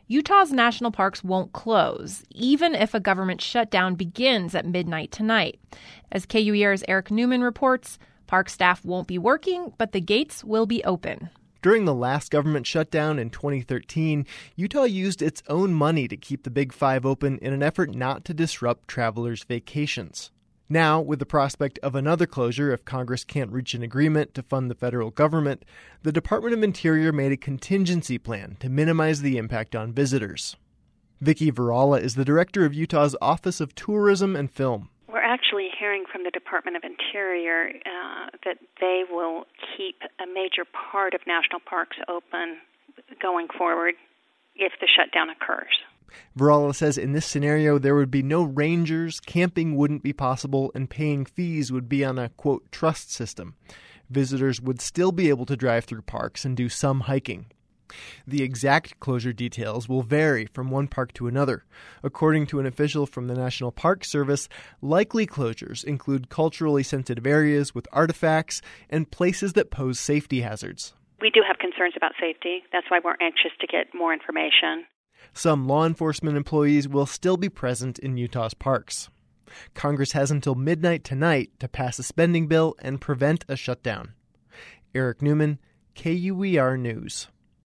Utah's national parks won't close, even if a government shutdown begins at midnight tonight. As KUER's Eric Newman reports, park staff won't be working, but the gates will be open. During the last government shutdown in 2013, Utah used its own money to keep the Big Five open in an effort not to disrupt travelers' vacations. Now, with the prospect of another closure if Congress can't reach an agreement to fund the federal government, the Department of Interior made a contingency plan to minimize the impact on visitors. Vicki Virala is the director of Utah's Office of Tourism and Film. We're actually hearing from the Department of Interior that they will keep a major part of national parks open going forward if the shutdown occurs. Virala says in this scenario, there would be no rangers, camping wouldn't be possible, and paying fees would be on a, quote, trust system. Visitors would still be able to drive through parks and do some hiking. The exact closure details will vary from one park to another. According to an official from the National Park Service, likely closures include culturally sensitive areas with artifacts and places that pose safety hazards. We do have concerns about safety. That's why we're anxious to get more information. Some law enforcement employees will still be present in Utah's parks. Congress has until midnight tonight to pass a spending bill and prevent a shutdown. Eric Newman, KUER News.